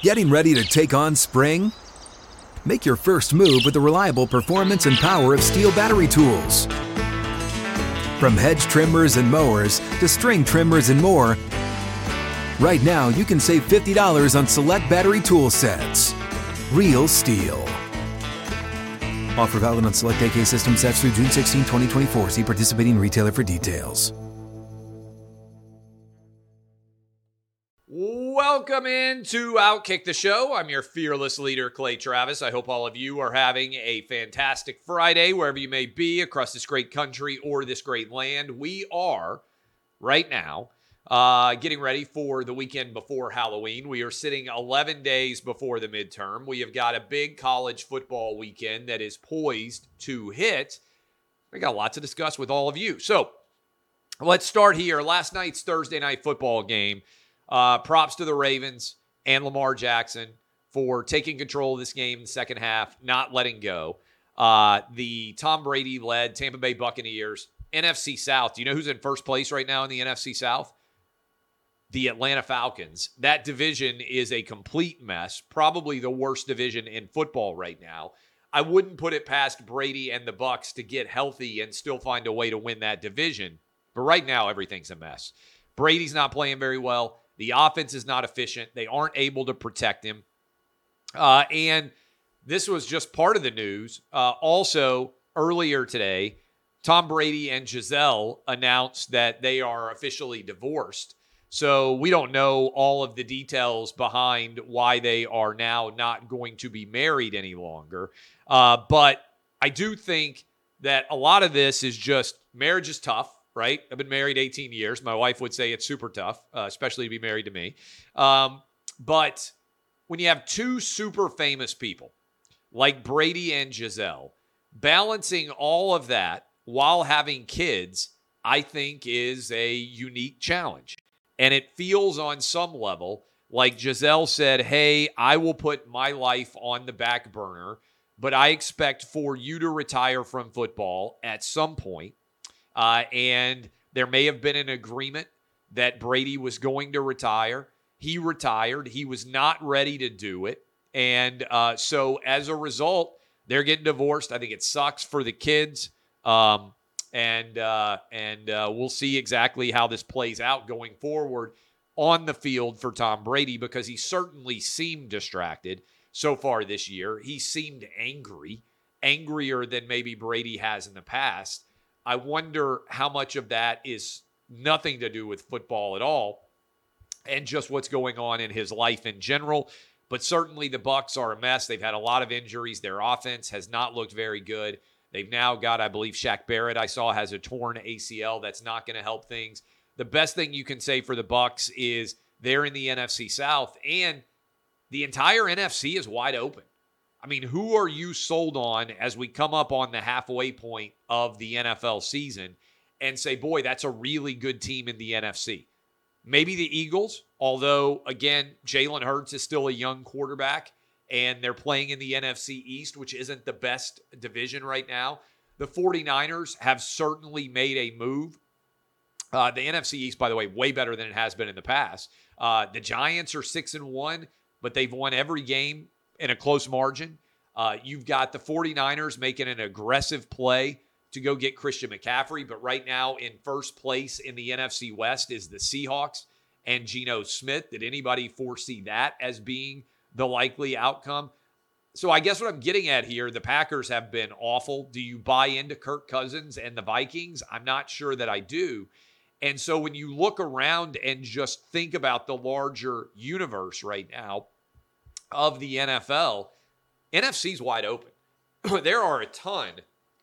Getting ready to take on spring? Make your first move with the reliable performance and power of Steel battery tools. From hedge trimmers and mowers to string trimmers and more, right now you can save $50 on select battery tool sets. Real Steel. Offer valid on select AK system sets through June 16, 2024. See participating retailer for details. Welcome into Outkick the Show. I'm your fearless leader, Clay Travis. I hope all of you are having a fantastic Friday, wherever you may be across this great country or this great land. We are, right now, getting ready for the weekend before Halloween. We are sitting 11 days before the midterm. We have got a big college football weekend that is poised to hit. We got a lot to discuss with all of you. So let's start here. Last night's Thursday night football game. Props to the Ravens and Lamar Jackson for taking control of this game in the second half, not letting go. The Tom Brady-led Tampa Bay Buccaneers, NFC South. Do you know who's in first place right now in the NFC South? The Atlanta Falcons. That division is a complete mess, probably the worst division in football right now. I wouldn't put it past Brady and the Bucs to get healthy and still find a way to win that division. But right now, everything's a mess. Brady's not playing very well. The offense is not efficient. They aren't able to protect him. And this was just part of the news. Also, earlier today, Tom Brady and Giselle announced that they are officially divorced. So we don't know all of the details behind why they are now not going to be married any longer. But I do think that a lot of this is just marriage is tough. Right? I've been married 18 years. My wife would say it's super tough, especially to be married to me. But when you have two super famous people like Brady and Giselle, balancing all of that while having kids, I think is a unique challenge. And it feels on some level like Giselle said, hey, I will put my life on the back burner, but I expect for you to retire from football at some point. And there may have been an agreement that Brady was going to retire. He retired. He was not ready to do it. And so as a result, they're getting divorced. I think it sucks for the kids. And we'll see exactly how this plays out going forward on the field for Tom Brady, because he certainly seemed distracted so far this year. He seemed angrier than maybe Brady has in the past. I wonder how much of that is nothing to do with football at all and just what's going on in his life in general. But certainly the Bucs are a mess. They've had a lot of injuries. Their offense has not looked very good. They've now got, I believe, Shaq Barrett, I saw, has a torn ACL. That's not going to help things. The best thing you can say for the Bucs is they're in the NFC South, and the entire NFC is wide open. I mean, who are you sold on as we come up on the halfway point of the NFL season and say, boy, that's a really good team in the NFC? Maybe the Eagles, although, again, Jalen Hurts is still a young quarterback, and they're playing in the NFC East, which isn't the best division right now. The 49ers have certainly made a move. The NFC East, by the way, way better than it has been in the past. The Giants are 6-1, but they've won every game in a close margin. You've got the 49ers making an aggressive play to go get Christian McCaffrey, but right now in first place in the NFC West is the Seahawks and Geno Smith. Did anybody foresee that as being the likely outcome? So I guess what I'm getting at here, the Packers have been awful. Do you buy into Kirk Cousins and the Vikings? I'm not sure that I do. And so when you look around and just think about the larger universe right now of the NFL, NFC's wide open. There are a ton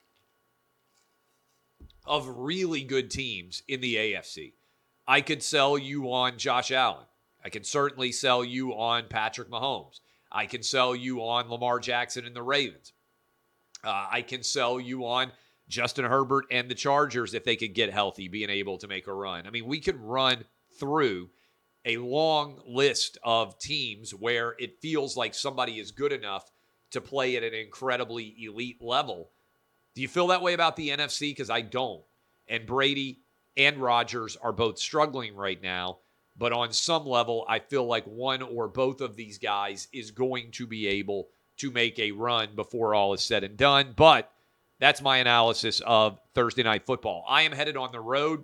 of really good teams in the AFC. I could sell you on Josh Allen. I can certainly sell you on Patrick Mahomes. I can sell you on Lamar Jackson and the Ravens. I can sell you on Justin Herbert and the Chargers if they could get healthy, being able to make a run. I mean, we can run through a long list of teams where it feels like somebody is good enough to play at an incredibly elite level. Do you feel that way about the NFC? Because I don't. And Brady and Rodgers are both struggling right now. But on some level, I feel like one or both of these guys is going to be able to make a run before all is said and done. But that's my analysis of Thursday Night Football. I am headed on the road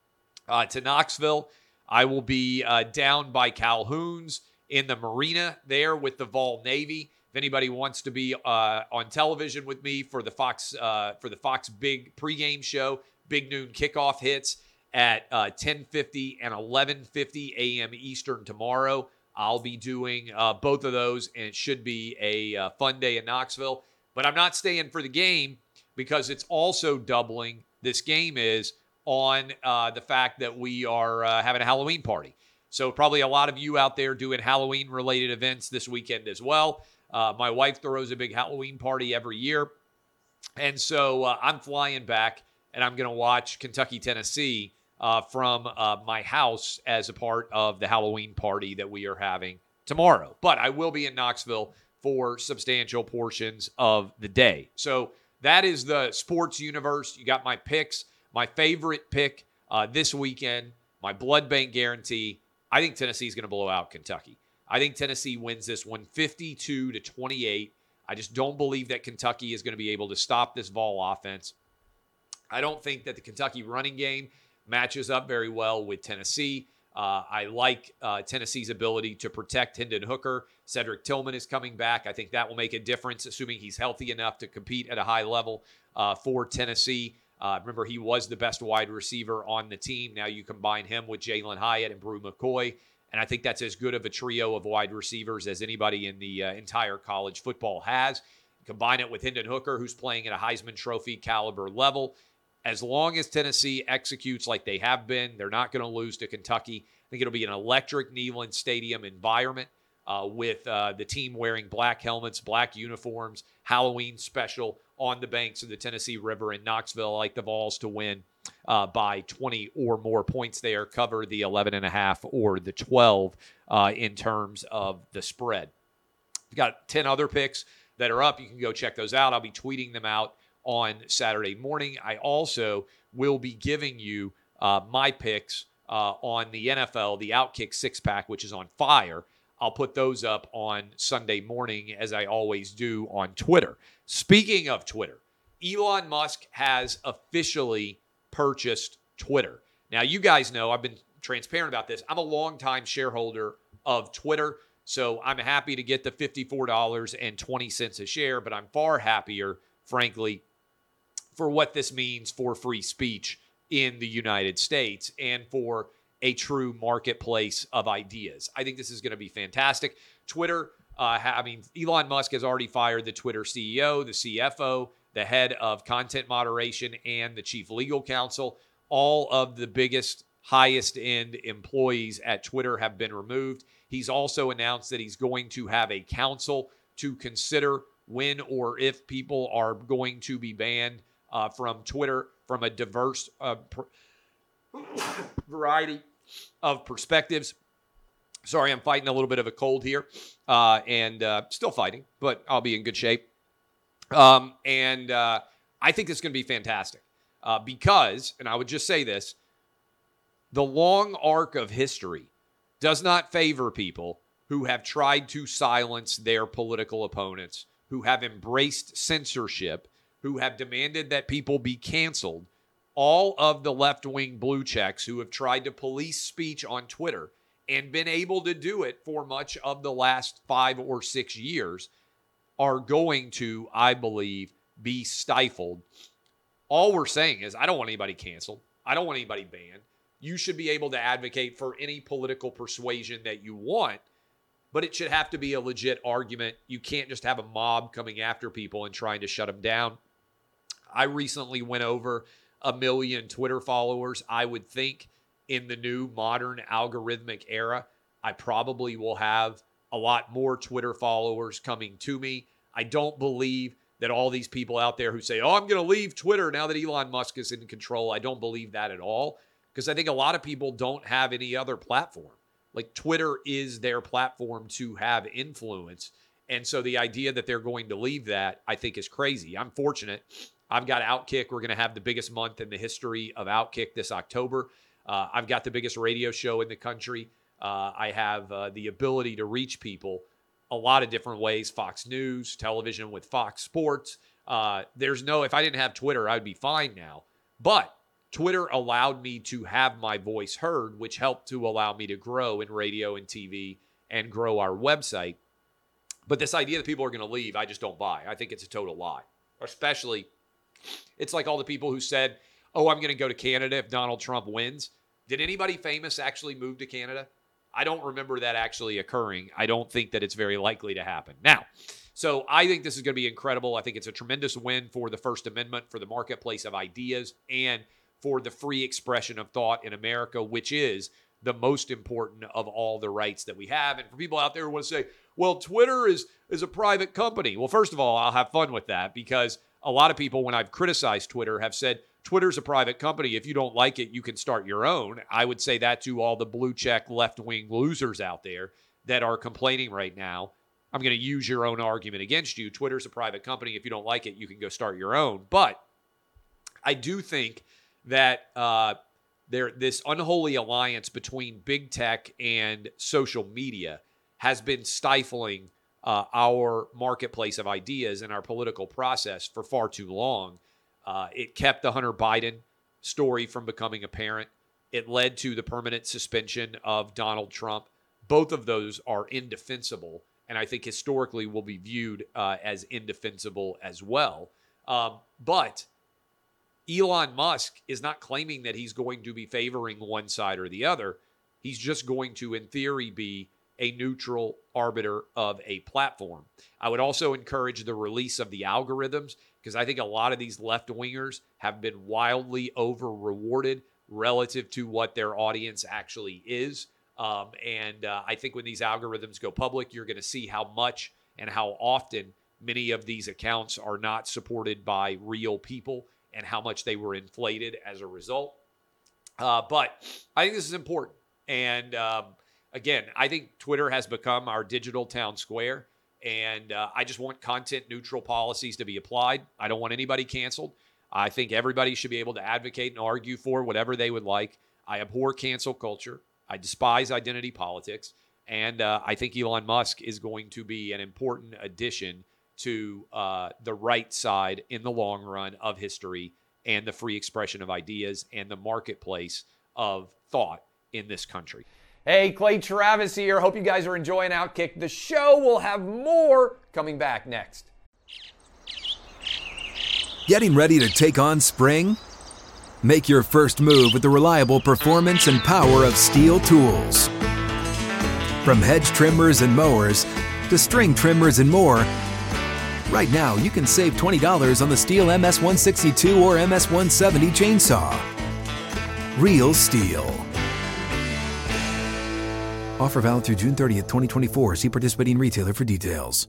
to Knoxville. I will be down by Calhoun's in the marina there with the Vol Navy. If anybody wants to be on television with me for the Fox Big pregame show, Big Noon kickoff hits at 10:50 and 11:50 a.m. Eastern tomorrow. I'll be doing both of those, and it should be a fun day in Knoxville. But I'm not staying for the game because it's also doubling. This game is on the fact that we are having a Halloween party. So probably a lot of you out there doing Halloween-related events this weekend as well. My wife throws a big Halloween party every year. And so I'm flying back, and I'm going to watch Kentucky-Tennessee from my house as a part of the Halloween party that we are having tomorrow. But I will be in Knoxville for substantial portions of the day. So that is the sports universe. You got my picks. My favorite pick this weekend, my blood bank guarantee, I think Tennessee is going to blow out Kentucky. I think Tennessee wins this one 52-28. I just don't believe that Kentucky is going to be able to stop this Vol offense. I don't think that the Kentucky running game matches up very well with Tennessee. I like Tennessee's ability to protect Hendon Hooker. Cedric Tillman is coming back. I think that will make a difference, assuming he's healthy enough to compete at a high level for Tennessee. Remember, he was the best wide receiver on the team. Now you combine him with Jalen Hyatt and Brew McCoy, and I think that's as good of a trio of wide receivers as anybody in the entire college football has. Combine it with Hendon Hooker, who's playing at a Heisman Trophy caliber level. As long as Tennessee executes like they have been, they're not going to lose to Kentucky. I think it'll be an electric Neyland Stadium environment with the team wearing black helmets, black uniforms, Halloween special on the banks of the Tennessee River in Knoxville. I like the Vols to win by 20 or more points there, cover the 11.5 or the 12 in terms of the spread. We've got 10 other picks that are up. You can go check those out. I'll be tweeting them out on Saturday morning. I also will be giving you my picks on the NFL, the Outkick six-pack, which is on fire. I'll put those up on Sunday morning, as I always do on Twitter. Speaking of Twitter, Elon Musk has officially purchased Twitter. Now, you guys know I've been transparent about this. I'm a longtime shareholder of Twitter, so I'm happy to get the $54.20 a share, but I'm far happier, frankly, for what this means for free speech in the United States and for a true marketplace of ideas. I think this is going to be fantastic. Twitter, Elon Musk has already fired the Twitter CEO, the CFO, the head of content moderation, and the chief legal counsel. All of the biggest, highest-end employees at Twitter have been removed. He's also announced that he's going to have a council to consider when or if people are going to be banned from Twitter from a diverse variety of perspectives. Sorry, I'm fighting a little bit of a cold here and still fighting, but I'll be in good shape. I think this is going to be fantastic because, and I would just say this, the long arc of history does not favor people who have tried to silence their political opponents, who have embraced censorship, who have demanded that people be canceled. All of the left-wing blue checks who have tried to police speech on Twitter and been able to do it for much of the last 5 or 6 years are going to, I believe, be stifled. All we're saying is I don't want anybody canceled. I don't want anybody banned. You should be able to advocate for any political persuasion that you want, but it should have to be a legit argument. You can't just have a mob coming after people and trying to shut them down. I recently went over 1 million Twitter followers. I would think in the new modern algorithmic era, I probably will have a lot more Twitter followers coming to me. I don't believe that all these people out there who say, I'm going to leave Twitter now that Elon Musk is in control, I don't believe that at all, because I think a lot of people don't have any other platform. Like, Twitter is their platform to have influence. And so the idea that they're going to leave that, I think, is crazy. I'm fortunate. I've got Outkick. We're going to have the biggest month in the history of Outkick this October. I've got the biggest radio show in the country. I have the ability to reach people a lot of different ways. Fox News, television with Fox Sports. If I didn't have Twitter, I'd be fine now. But Twitter allowed me to have my voice heard, which helped to allow me to grow in radio and TV and grow our website. But this idea that people are going to leave, I just don't buy. I think it's a total lie. Especially, it's like all the people who said, oh, I'm going to go to Canada if Donald Trump wins. Did anybody famous actually move to Canada? I don't remember that actually occurring. I don't think that it's very likely to happen. Now, so I think this is going to be incredible. I think it's a tremendous win for the First Amendment, for the marketplace of ideas, and for the free expression of thought in America, which is the most important of all the rights that we have. And for people out there who want to say, well, Twitter is a private company. Well, first of all, I'll have fun with that, because a lot of people, when I've criticized Twitter, have said, Twitter's a private company. If you don't like it, you can start your own. I would say that to all the blue check left-wing losers out there that are complaining right now. I'm going to use your own argument against you. Twitter's a private company. If you don't like it, you can go start your own. But I do think that this unholy alliance between big tech and social media has been stifling our marketplace of ideas and our political process for far too long. It kept the Hunter Biden story from becoming apparent. It led to the permanent suspension of Donald Trump. Both of those are indefensible, and I think historically will be viewed as indefensible as well. But Elon Musk is not claiming that he's going to be favoring one side or the other. He's just going to, in theory, be a neutral arbiter of a platform. I would also encourage the release of the algorithms, because I think a lot of these left-wingers have been wildly over-rewarded relative to what their audience actually is. I think when these algorithms go public, you're going to see how much and how often many of these accounts are not supported by real people and how much they were inflated as a result. But I think this is important. And again, I think Twitter has become our digital town square. And I just want content-neutral policies to be applied. I don't want anybody canceled. I think everybody should be able to advocate and argue for whatever they would like. I abhor cancel culture. I despise identity politics. And I think Elon Musk is going to be an important addition to the right side in the long run of history and the free expression of ideas and the marketplace of thought in this country. Hey, Clay Travis here. Hope you guys are enjoying Outkick. The show will have more coming back next. Getting ready to take on spring? Make your first move with the reliable performance and power of Steel tools. From hedge trimmers and mowers to string trimmers and more, right now you can save $20 on the Steel MS-162 or MS-170 chainsaw. Real Steel. Offer valid through June 30th, 2024. See participating retailer for details.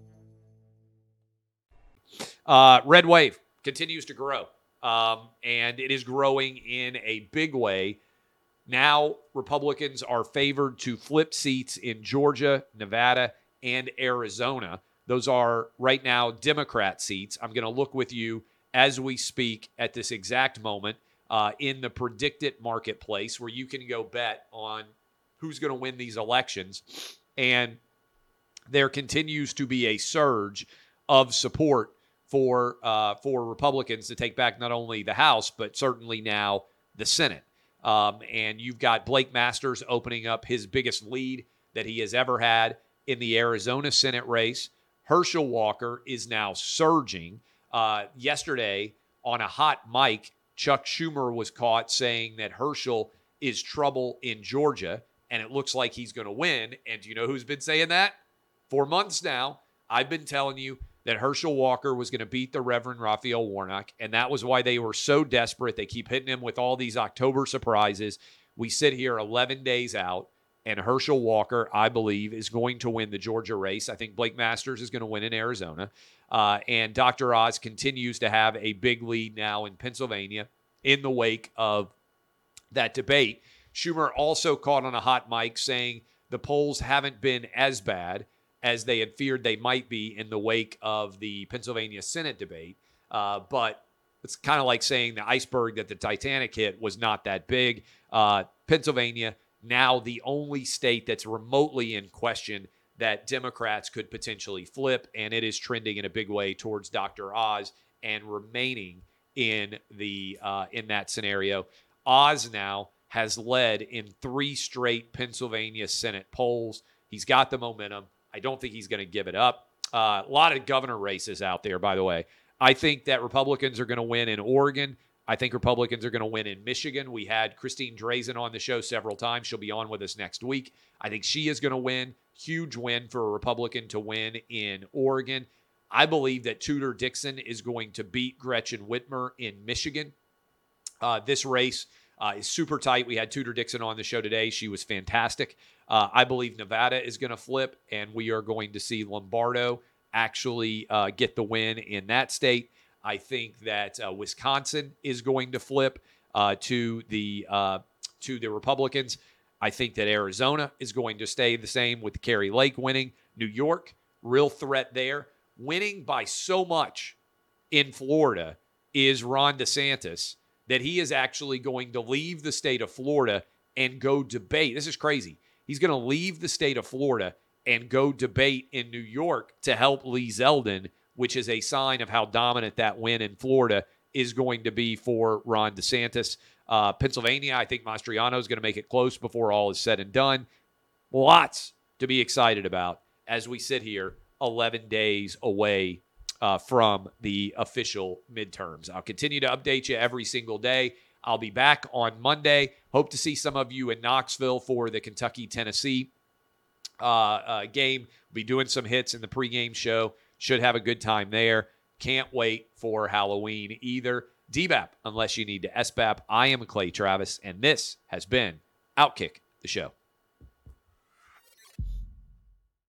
Red wave continues to grow, and it is growing in a big way. Now, Republicans are favored to flip seats in Georgia, Nevada, and Arizona. Those are right now Democrat seats. I'm going to look with you as we speak at this exact moment in the predicted marketplace where you can go bet on who's going to win these elections. And there continues to be a surge of support for Republicans to take back not only the House, but certainly now the Senate. And you've got Blake Masters opening up his biggest lead that he has ever had in the Arizona Senate race. Herschel Walker is now surging. Yesterday on a hot mic, Chuck Schumer was caught saying that Herschel is trouble in Georgia, and it looks like he's going to win. And do you know who's been saying that? For months now, I've been telling you that Herschel Walker was going to beat the Reverend Raphael Warnock, and that was why they were so desperate. They keep hitting him with all these October surprises. We sit here 11 days out, and Herschel Walker, I believe, is going to win the Georgia race. I think Blake Masters is going to win in Arizona. And Dr. Oz continues to have a big lead now in Pennsylvania in the wake of that debate. Schumer also caught on a hot mic saying the polls haven't been as bad as they had feared they might be in the wake of the Pennsylvania Senate debate. But it's kind of like saying the iceberg that the Titanic hit was not that big. Pennsylvania now the only state that's remotely in question that Democrats could potentially flip, and it is trending in a big way towards Dr. Oz and remaining in that scenario. Oz now has led in 3 straight Pennsylvania Senate polls. He's got the momentum. I don't think he's going to give it up. A lot of governor races out there, by the way. I think that Republicans are going to win in Oregon. I think Republicans are going to win in Michigan. We had Christine Drazen on the show several times. She'll be on with us next week. I think she is going to win. Huge win for a Republican to win in Oregon. I believe that Tudor Dixon is going to beat Gretchen Whitmer in Michigan. This race is super tight. We had Tudor Dixon on the show today. She was fantastic. I believe Nevada is going to flip, and we are going to see Lombardo actually get the win in that state. I think that Wisconsin is going to flip to the Republicans. I think that Arizona is going to stay the same with Kari Lake winning. New York, real threat there. Winning by so much in Florida is Ron DeSantis that he is actually going to leave the state of Florida and go debate. This is crazy. He's going to leave the state of Florida and go debate in New York to help Lee Zeldin, which is a sign of how dominant that win in Florida is going to be for Ron DeSantis. Pennsylvania, I think Mastriano is going to make it close before all is said and done. Lots to be excited about as we sit here 11 days away from the official midterms. I'll continue to update you every single day. I'll be back on Monday. Hope to see some of you in Knoxville for the Kentucky-Tennessee game. We'll be doing some hits in the pregame show. Should have a good time there. Can't wait for Halloween either. DBAP, unless you need to SBAP. I am Clay Travis, and this has been Outkick the Show.